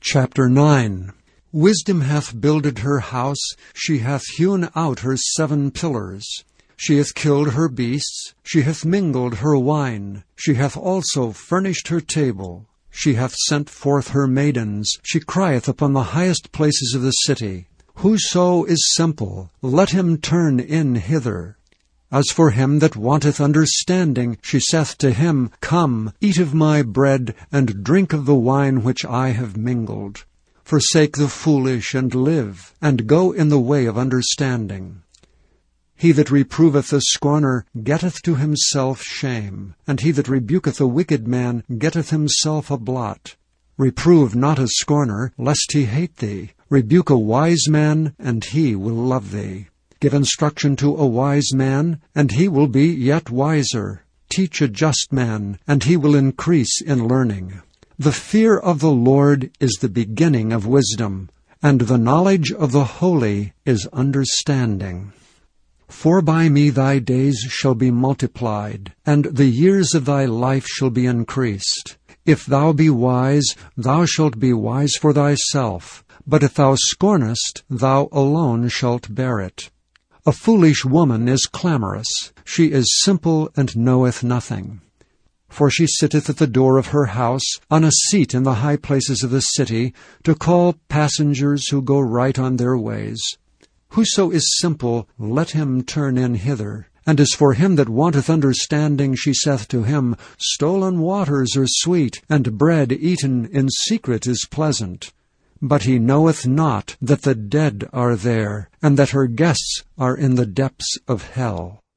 Chapter 9. Wisdom hath builded her house, she hath hewn out her 7 pillars. She hath killed her beasts, she hath mingled her wine, she hath also furnished her table. She hath sent forth her maidens, she crieth upon the highest places of the city. Whoso is simple, let him turn in hither. As for him that wanteth understanding, she saith to him, Come, eat of my bread, and drink of the wine which I have mingled. Forsake the foolish, and live, and go in the way of understanding. He that reproveth a scorner getteth to himself shame, and he that rebuketh a wicked man getteth himself a blot. Reprove not a scorner, lest he hate thee. Rebuke a wise man, and he will love thee. Give instruction to a wise man, and he will be yet wiser. Teach a just man, and he will increase in learning. The fear of the Lord is the beginning of wisdom, and the knowledge of the holy is understanding. For by me thy days shall be multiplied, and the years of thy life shall be increased. If thou be wise, thou shalt be wise for thyself, but if thou scornest, thou alone shalt bear it. A foolish woman is clamorous, she is simple and knoweth nothing. For she sitteth at the door of her house, on a seat in the high places of the city, to call passengers who go right on their ways. Whoso is simple, let him turn in hither. And as for him that wanteth understanding, she saith to him, Stolen waters are sweet, and bread eaten in secret is pleasant. But he knoweth not that the dead are there, and that her guests are in the depths of hell.